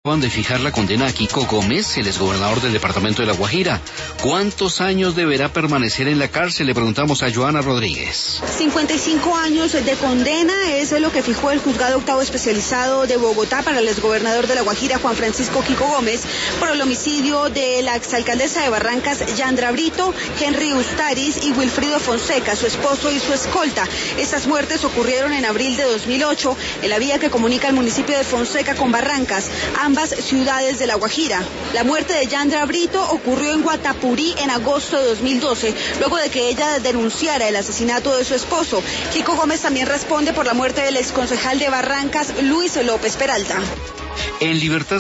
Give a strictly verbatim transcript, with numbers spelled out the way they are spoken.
Acaban de fijar la condena a Kiko Gómez, el exgobernador del departamento de La Guajira. ¿Cuántos años deberá permanecer en la cárcel? Le preguntamos a Joana Rodríguez. cincuenta y cinco años de condena es lo que fijó el juzgado octavo especializado de Bogotá para el exgobernador de La Guajira, Juan Francisco Kiko Gómez, por el homicidio de la exalcaldesa de Barrancas, Yandra Brito, Henry Ustaris y Wilfrido Fonseca, su esposo y su escolta. Estas muertes ocurrieron en abril de dos mil ocho en la vía que comunica el municipio de Fonseca con Barrancas, ambas ciudades de La Guajira. La muerte de Yandra Brito ocurrió en Guatapurí en agosto de dos mil doce, luego de que ella denunciara el asesinato de su esposo. Kiko Gómez también responde por la muerte del exconcejal de Barrancas, Luis López Peralta. En libertad